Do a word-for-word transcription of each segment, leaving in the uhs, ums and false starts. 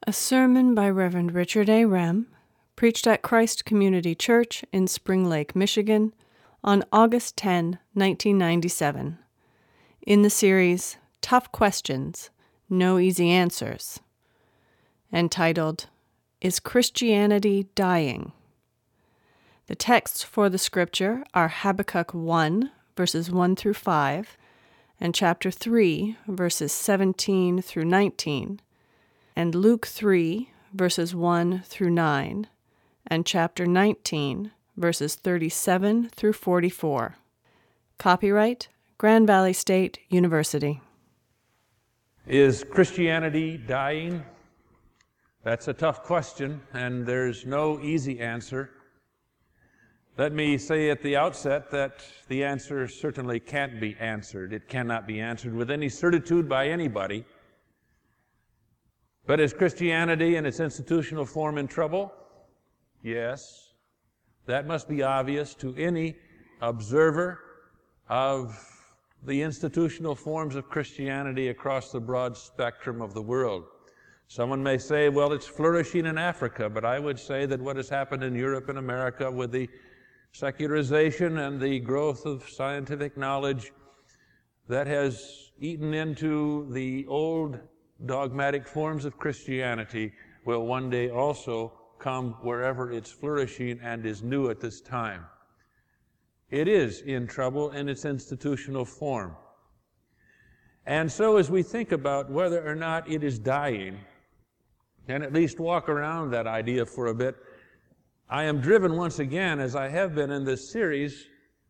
A sermon by Reverend Richard A. Rem, preached at Christ Community Church in Spring Lake, Michigan, on August tenth, nineteen ninety-seven, in the series Tough Questions, No Easy Answers, entitled, Is Christianity Dying? The texts for the scripture are Habakkuk one, verses one through five, and chapter three, verses seventeen through nineteen, and Luke three, verses one through nine, and chapter nineteen, verses thirty-seven through forty-four. Copyright, Grand Valley State University. Is Christianity dying? That's a tough question, and there's no easy answer. Let me say at the outset that the answer certainly can't be answered. It cannot be answered with any certitude by anybody. But is Christianity in its institutional form in trouble? Yes. That must be obvious to any observer of the institutional forms of Christianity across the broad spectrum of the world. Someone may say, well, it's flourishing in Africa, but I would say that what has happened in Europe and America with the secularization and the growth of scientific knowledge, that has eaten into the old dogmatic forms of Christianity, will one day also come wherever it's flourishing and is new at this time. It is in trouble in its institutional form. And so as we think about whether or not it is dying, and at least walk around that idea for a bit, I am driven once again, as I have been in this series,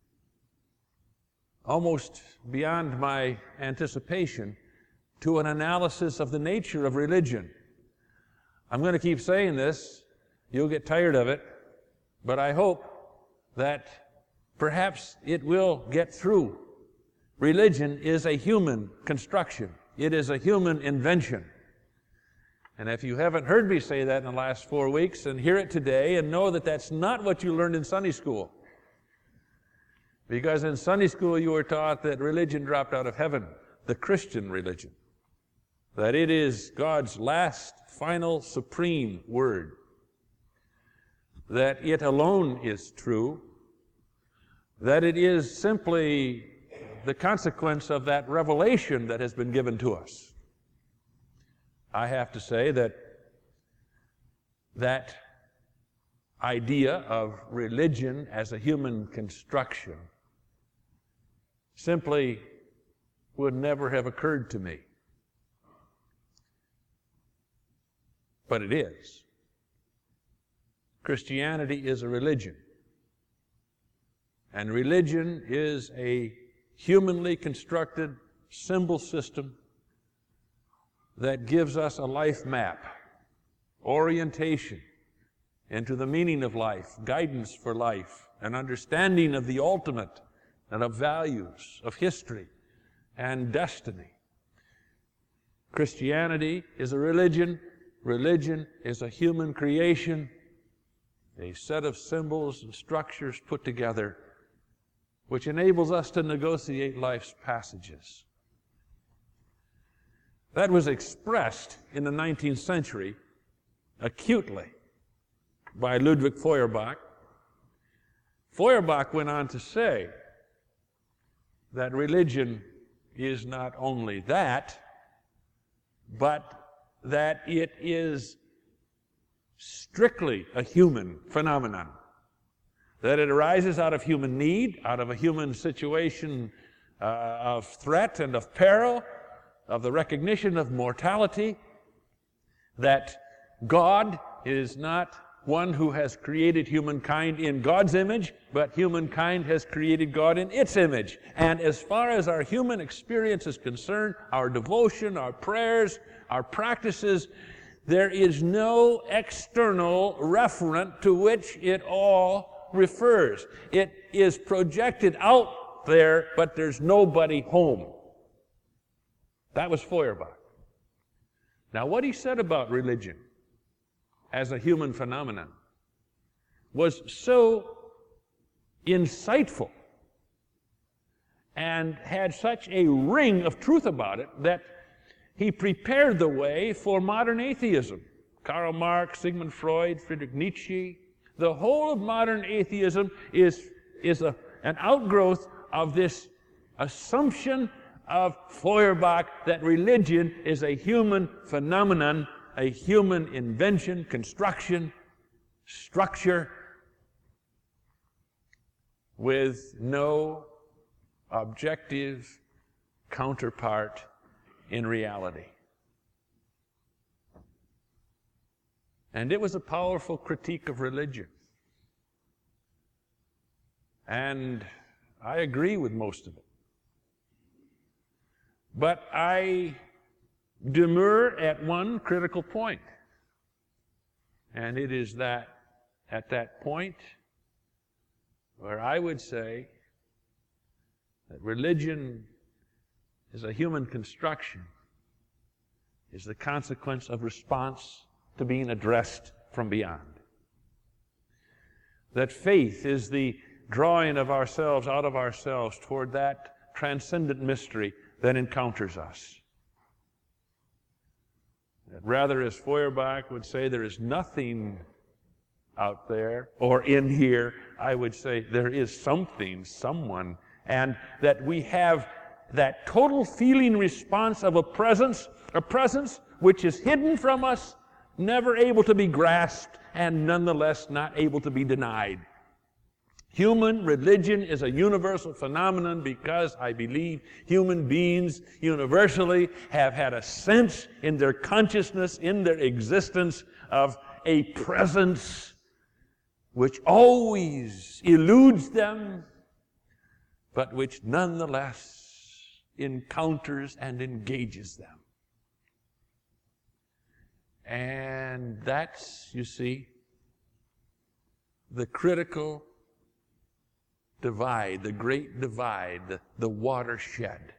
almost beyond my anticipation, to an analysis of the nature of religion. I'm going to keep saying this. You'll get tired of it, but I hope that perhaps it will get through. Religion is a human construction. It is a human invention. And if you haven't heard me say that in the last four weeks, then hear it today and know that that's not what you learned in Sunday school. Because in Sunday school you were taught that religion dropped out of heaven, the Christian religion. That it is God's last, final, supreme word. That it alone is true. That it is simply the consequence of that revelation that has been given to us. I have to say that that idea of religion as a human construction simply would never have occurred to me. But it is. Christianity is a religion. And religion is a humanly constructed symbol system that gives us a life map, orientation into the meaning of life, guidance for life, an understanding of the ultimate and of values, of history and destiny. Christianity is a religion. Religion is a human creation, a set of symbols and structures put together which enables us to negotiate life's passages. That was expressed in the nineteenth century acutely by Ludwig Feuerbach. Feuerbach went on to say that religion is not only that, but that it is strictly a human phenomenon. That it arises out of human need, out of a human situation uh, of threat and of peril, of the recognition of mortality, that God is not one who has created humankind in God's image, but humankind has created God in its image. And as far as our human experience is concerned, our devotion, our prayers, our practices, there is no external referent to which it all refers. It is projected out there, but there's nobody home. That was Feuerbach. Now, what he said about religion as a human phenomenon was so insightful and had such a ring of truth about it that he prepared the way for modern atheism. Karl Marx, Sigmund Freud, Friedrich Nietzsche. The whole of modern atheism is, is a, an outgrowth of this assumption of Feuerbach that religion is a human phenomenon, a human invention, construction, structure, with no objective counterpart in reality. And it was a powerful critique of religion. And I agree with most of it. But I demur at one critical point. And it is that at that point where I would say that religion is a human construction, is the consequence of response to being addressed from beyond. That faith is the drawing of ourselves out of ourselves toward that transcendent mystery that encounters us. That rather, as Feuerbach would say, there is nothing out there or in here, I would say there is something, someone, and that we have that total feeling response of a presence, a presence which is hidden from us, never able to be grasped, and nonetheless not able to be denied. Human religion is a universal phenomenon because I believe human beings universally have had a sense in their consciousness, in their existence, of a presence which always eludes them, but which nonetheless encounters and engages them. And that's, you see, the critical divide, the great divide, the, the watershed.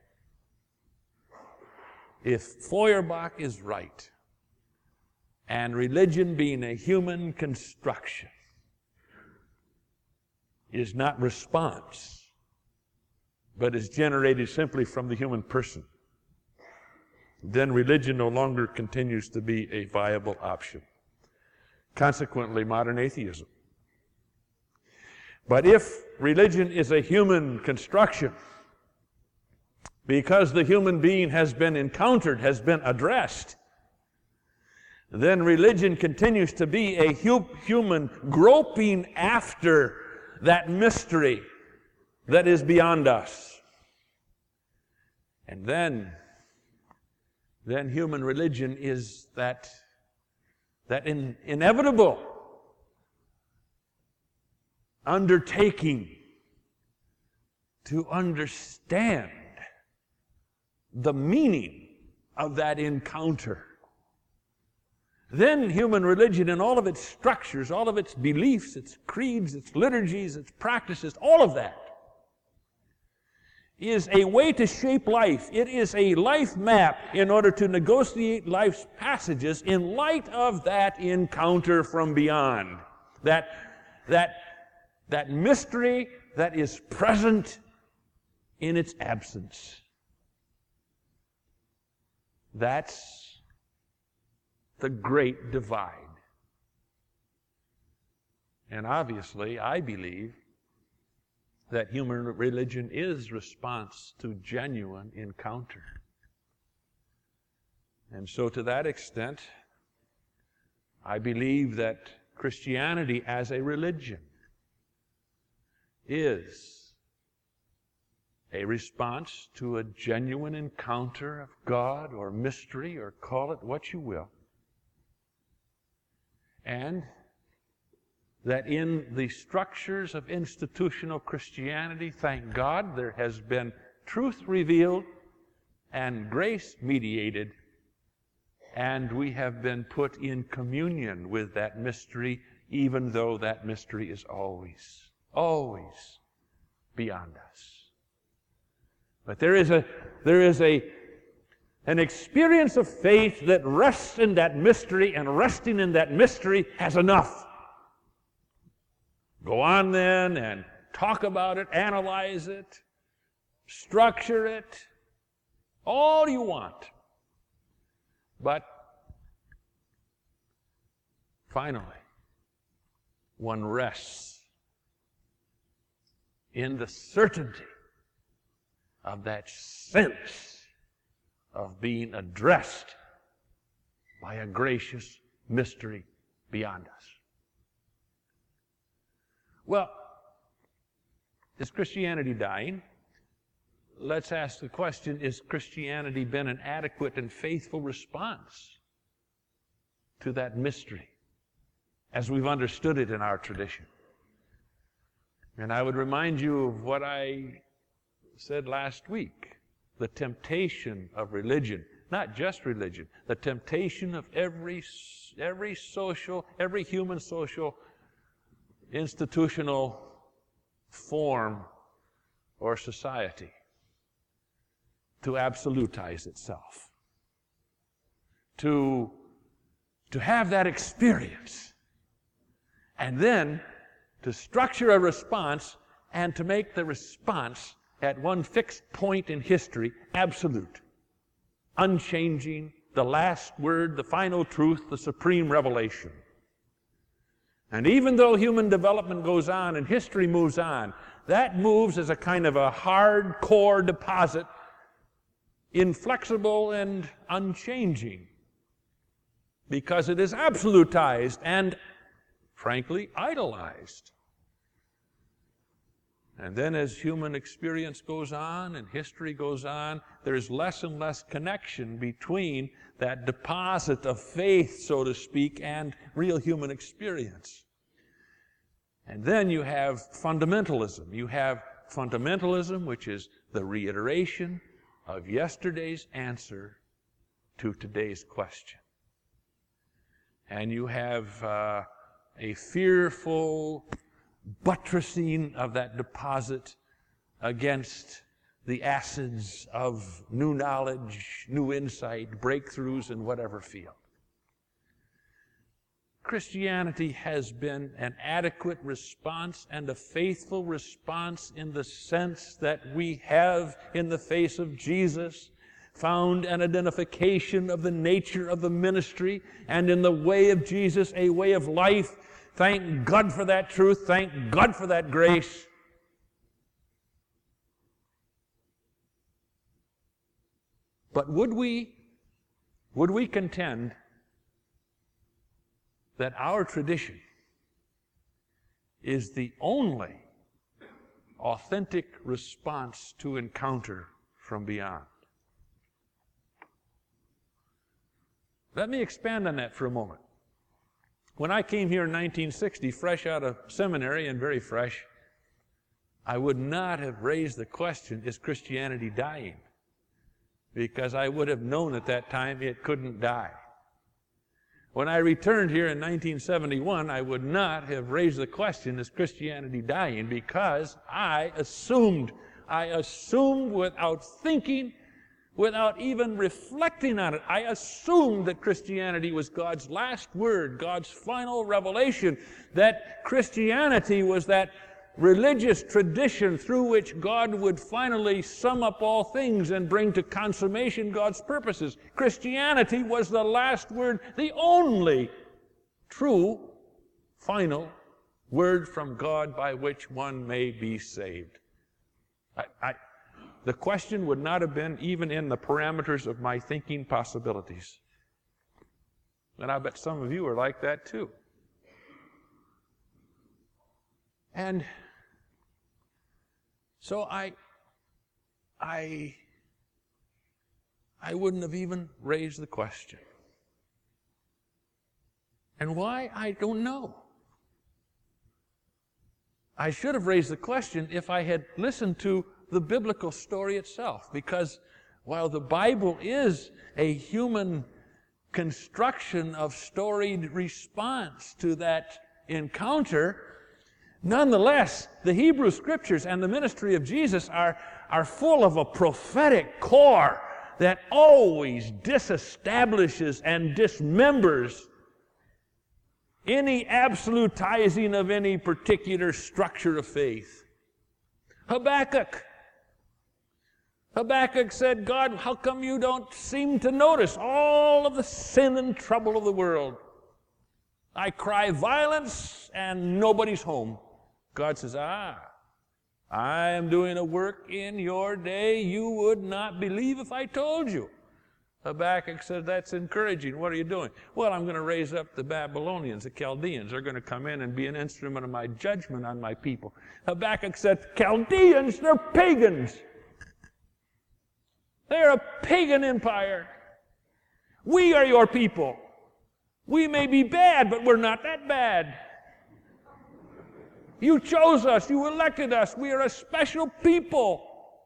If Feuerbach is right, and religion being a human construction is not response, but is generated simply from the human person, then religion no longer continues to be a viable option. Consequently, modern atheism. But if religion is a human construction, because the human being has been encountered, has been addressed, then religion continues to be a hu- human groping after that mystery that is beyond us. And then, then human religion is that, that in, inevitable undertaking to understand the meaning of that encounter. Then human religion in all of its structures, all of its beliefs, its creeds, its liturgies, its practices, all of that is a way to shape life. It is a life map in order to negotiate life's passages in light of that encounter from beyond. That, that, that mystery that is present in its absence. That's the great divide. And obviously, I believe that human religion is response to genuine encounter. And so to that extent, I believe that Christianity as a religion is a response to a genuine encounter of God or mystery, or call it what you will. And that in the structures of institutional Christianity, thank God, there has been truth revealed and grace mediated, and we have been put in communion with that mystery, even though that mystery is always, always beyond us. But there is a there is a an experience of faith that rests in that mystery, and resting in that mystery has enough. Go on then and talk about it, analyze it, structure it, all you want. But finally, one rests in the certainty of that sense of being addressed by a gracious mystery beyond us. Well, is Christianity dying? Let's ask the question, is Christianity been an adequate and faithful response to that mystery as we've understood it in our tradition? And I would remind you of what I said last week, the temptation of religion, not just religion, the temptation of every, every social, every human social, institutional form or society to absolutize itself, to, to have that experience, and then to structure a response and to make the response at one fixed point in history absolute, unchanging, the last word, the final truth, the supreme revelation. And even though human development goes on and history moves on, that moves as a kind of a hardcore deposit, inflexible and unchanging, because it is absolutized and, frankly, idolized. And then as human experience goes on and history goes on, there's less and less connection between that deposit of faith, so to speak, and real human experience. And then you have fundamentalism. You have fundamentalism, which is the reiteration of yesterday's answer to today's question. And you have uh, a fearful buttressing of that deposit against the acids of new knowledge, new insight, breakthroughs in whatever field. Christianity has been an adequate response and a faithful response in the sense that we have, in the face of Jesus, found an identification of the nature of the ministry, and in the way of Jesus, a way of life. Thank God for that truth. Thank God for that grace. But would we, would we contend that our tradition is the only authentic response to encounter from beyond? Let me expand on that for a moment. When I came here in nineteen sixty, fresh out of seminary and very fresh, I would not have raised the question, is Christianity dying? Because I would have known at that time it couldn't die. When I returned here in nineteen seventy-one, I would not have raised the question, is Christianity dying? Because I assumed, I assumed without thinking, without even reflecting on it, I assumed that Christianity was God's last word, God's final revelation, that Christianity was that religious tradition through which God would finally sum up all things and bring to consummation God's purposes. Christianity was the last word, the only true, final word from God by which one may be saved. I, I, the question would not have been even in the parameters of my thinking possibilities. And I bet some of you are like that too. And so I, I, I wouldn't have even raised the question. And why? I don't know. I should have raised the question if I had listened to the biblical story itself, because while the Bible is a human construction of storied response to that encounter, nonetheless, the Hebrew Scriptures and the ministry of Jesus are, are full of a prophetic core that always disestablishes and dismembers any absolutizing of any particular structure of faith. Habakkuk. Habakkuk said, God, how come you don't seem to notice all of the sin and trouble of the world? I cry violence and nobody's home. God says, ah, I am doing a work in your day you would not believe if I told you. Habakkuk said, that's encouraging. What are you doing? Well, I'm going to raise up the Babylonians, the Chaldeans. They're going to come in and be an instrument of my judgment on my people. Habakkuk said, Chaldeans, they're pagans. They're a pagan empire. We are your people. We may be bad, but we're not that bad. You chose us. You elected us. We are a special people.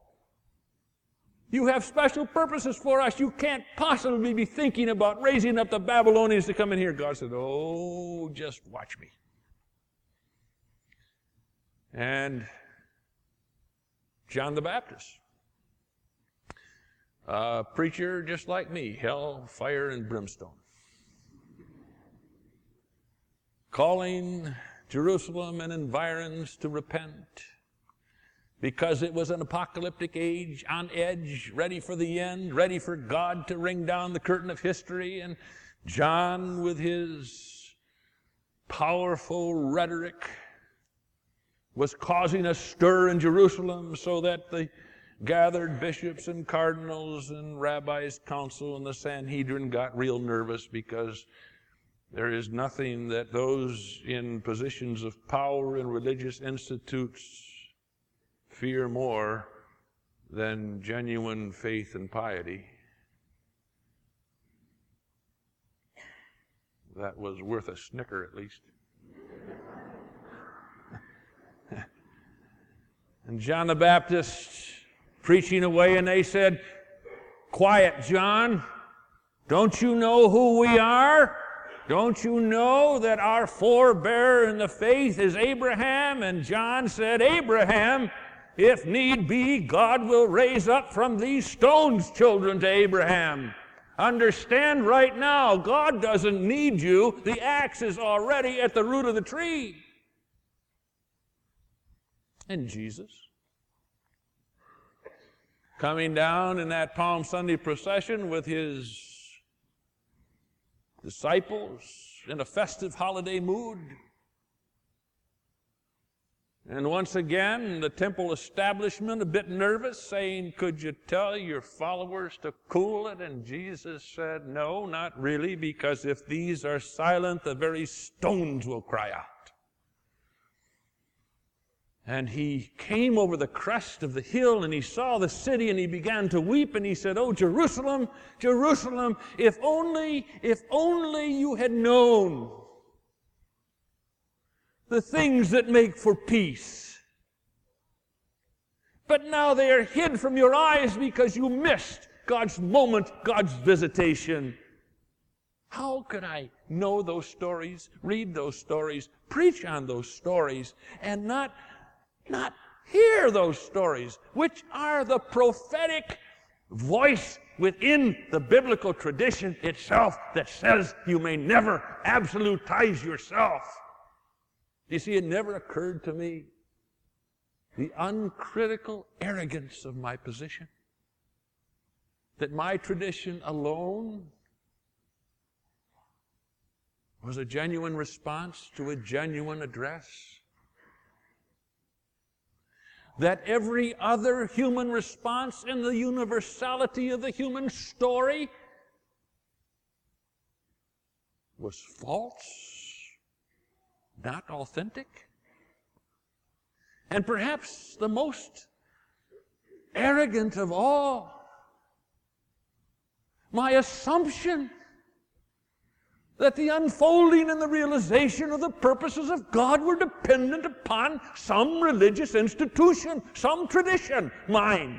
You have special purposes for us. You can't possibly be thinking about raising up the Babylonians to come in here. God said, oh, just watch me. And John the Baptist, a preacher just like me, hell, fire, and brimstone, calling Jerusalem and environs to repent, because it was an apocalyptic age, on edge, ready for the end, ready for God to ring down the curtain of history. And John, with his powerful rhetoric, was causing a stir in Jerusalem so that the gathered bishops and cardinals and rabbis' council and the Sanhedrin got real nervous, because there is nothing that those in positions of power in religious institutes fear more than genuine faith and piety. That was worth a snicker, at least. And John the Baptist preaching away, and they said, quiet, John. Don't you know who we are? Don't you know that our forebearer in the faith is Abraham? And John said, Abraham, if need be, God will raise up from these stones children to Abraham. Understand right now, God doesn't need you. The axe is already at the root of the tree. And Jesus, coming down in that Palm Sunday procession with his disciples in a festive holiday mood. And once again, the temple establishment a bit nervous, saying, could you tell your followers to cool it? And Jesus said, no, not really, because if these are silent, the very stones will cry out. And he came over the crest of the hill, and he saw the city, and he began to weep, and he said, oh, Jerusalem, Jerusalem, if only, if only you had known the things that make for peace. But now they are hid from your eyes because you missed God's moment, God's visitation. How could I know those stories, read those stories, preach on those stories, and not Not hear those stories, which are the prophetic voice within the biblical tradition itself that says you may never absolutize yourself. You see, it never occurred to me the uncritical arrogance of my position, that my tradition alone was a genuine response to a genuine address, that every other human response in the universality of the human story was false, not authentic. And perhaps the most arrogant of all, my assumption that the unfolding and the realization of the purposes of God were dependent upon some religious institution, some tradition, mine.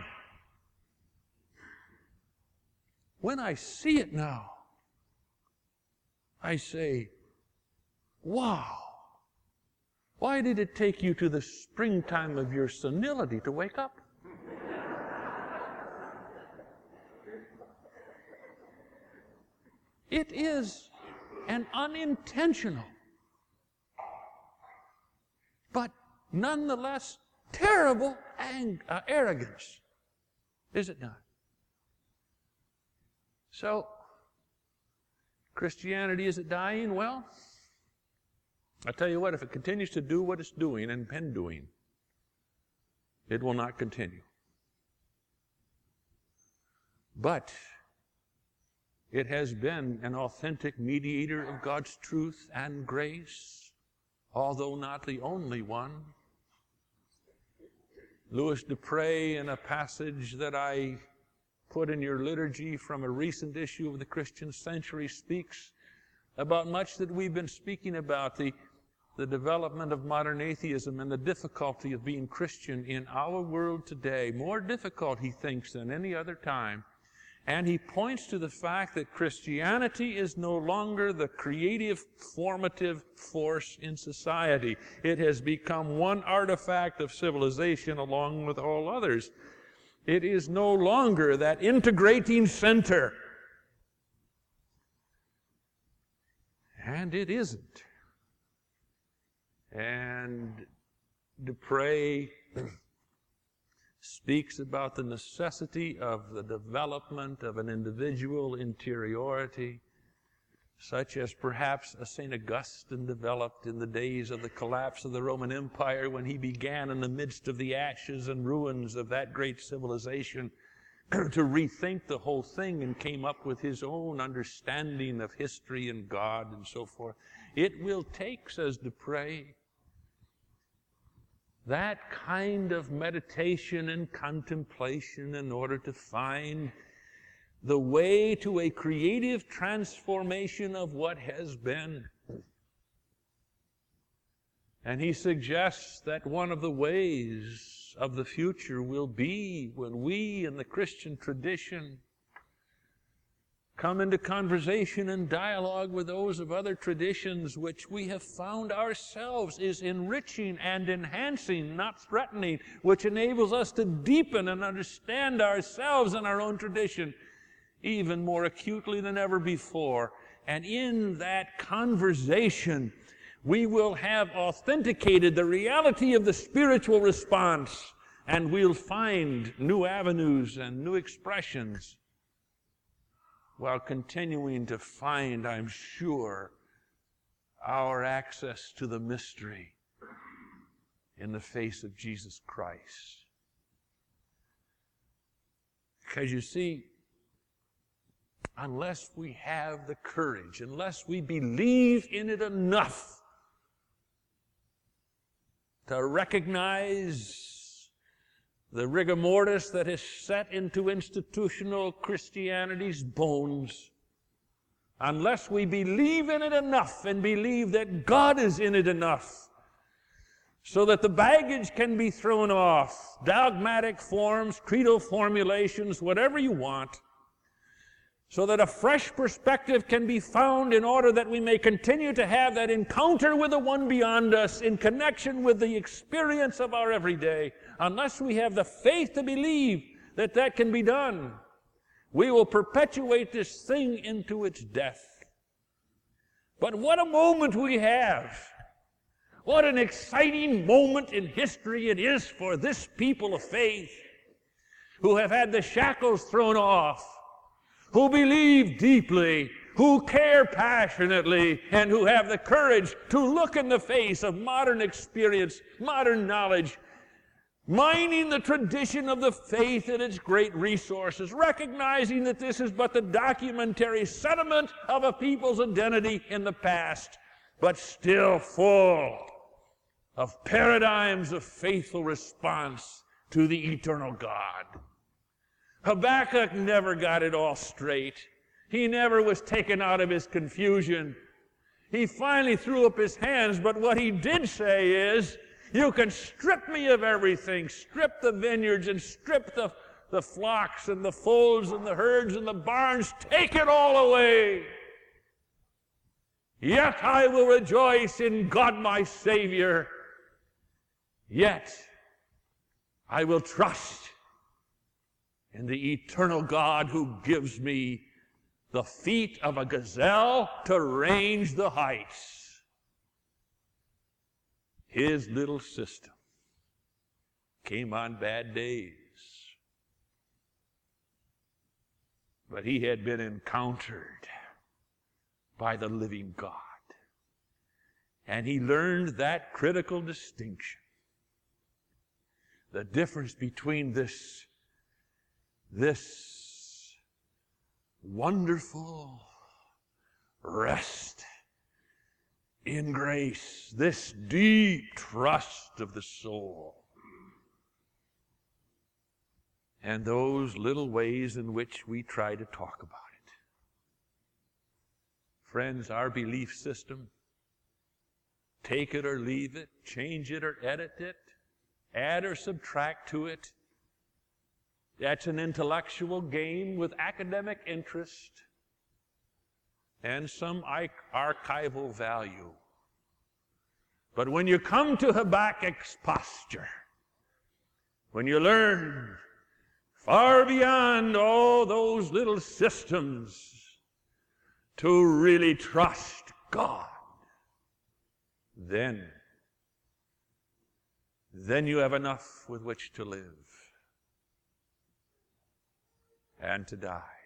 When I see it now, I say, wow, why did it take you to the springtime of your senility to wake up? It is an unintentional, but nonetheless terrible ang- uh, arrogance, is it not? So, Christianity, is it dying? Well, I tell you what, if it continues to do what it's doing and been doing, it will not continue. But it has been an authentic mediator of God's truth and grace, although not the only one. Louis Dupre, in a passage that I put in your liturgy from a recent issue of the Christian Century, speaks about much that we've been speaking about, the, the development of modern atheism and the difficulty of being Christian in our world today. More difficult, he thinks, than any other time. And he points to the fact that Christianity is no longer the creative, formative force in society. It has become one artifact of civilization along with all others. It is no longer that integrating center. And it isn't. And Dupre speaks about the necessity of the development of an individual interiority, such as perhaps a Saint Augustine developed in the days of the collapse of the Roman Empire, when he began in the midst of the ashes and ruins of that great civilization to rethink the whole thing, and came up with his own understanding of history and God and so forth. It will take, says Dupre, that kind of meditation and contemplation in order to find the way to a creative transformation of what has been. And he suggests that one of the ways of the future will be when we in the Christian tradition come into conversation and dialogue with those of other traditions, which we have found ourselves is enriching and enhancing, not threatening, which enables us to deepen and understand ourselves and our own tradition even more acutely than ever before. And in that conversation, we will have authenticated the reality of the spiritual response, and we'll find new avenues and new expressions, while continuing to find, I'm sure, our access to the mystery in the face of Jesus Christ. Because you see, unless we have the courage, unless we believe in it enough to recognize the rigor mortis that is set into institutional Christianity's bones, unless we believe in it enough and believe that God is in it enough so that the baggage can be thrown off, dogmatic forms, creedal formulations, whatever you want, so that a fresh perspective can be found in order that we may continue to have that encounter with the one beyond us in connection with the experience of our everyday. Unless we have the faith to believe that that can be done, we will perpetuate this thing into its death. But what a moment we have! What an exciting moment in history it is for this people of faith, who have had the shackles thrown off, who believe deeply, who care passionately, and who have the courage to look in the face of modern experience, modern knowledge, mining the tradition of the faith and its great resources, recognizing that this is but the documentary sediment of a people's identity in the past, but still full of paradigms of faithful response to the eternal God. Habakkuk never got it all straight. He never was taken out of his confusion. He finally threw up his hands, but what he did say is, you can strip me of everything, strip the vineyards and strip the, the flocks and the folds and the herds and the barns, take it all away. Yet I will rejoice in God my Savior. Yet I will trust in the eternal God who gives me the feet of a gazelle to range the heights. His little system came on bad days, but he had been encountered by the living God. And he learned that critical distinction. The difference between this, this wonderful rest in grace, this deep trust of the soul, and those little ways in which we try to talk about it. Friends, our belief system, take it or leave it, change it or edit it, add or subtract to it, that's an intellectual game with academic interest and some archival value. But when you come to Habakkuk's posture, when you learn far beyond all those little systems to really trust God, then, then you have enough with which to live and to die.